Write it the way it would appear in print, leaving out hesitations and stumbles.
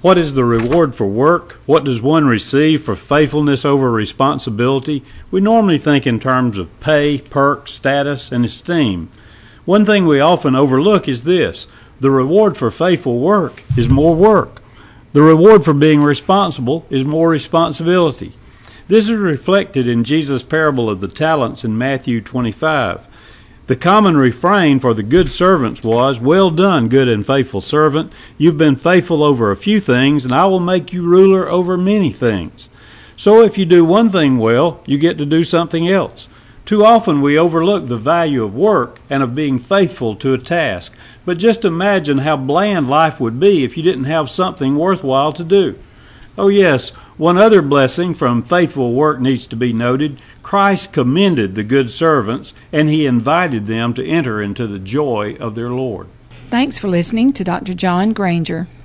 What is the reward for work? What does one receive for faithfulness over responsibility? We normally think in terms of pay, perks, status, and esteem. One thing we often overlook is this: the reward for faithful work is more work. The reward for being responsible is more responsibility. This is reflected in Jesus' parable of the talents in Matthew 25. The common refrain for the good servants was, "Well done, good and faithful servant. You've been faithful over a few things, and I will make you ruler over many things." So if you do one thing well, you get to do something else. Too often we overlook the value of work and of being faithful to a task. But just imagine how bland life would be if you didn't have something worthwhile to do. Oh yes, one other blessing from faithful work needs to be noted. Christ commended the good servants, and he invited them to enter into the joy of their Lord. Thanks for listening to Dr. John Granger.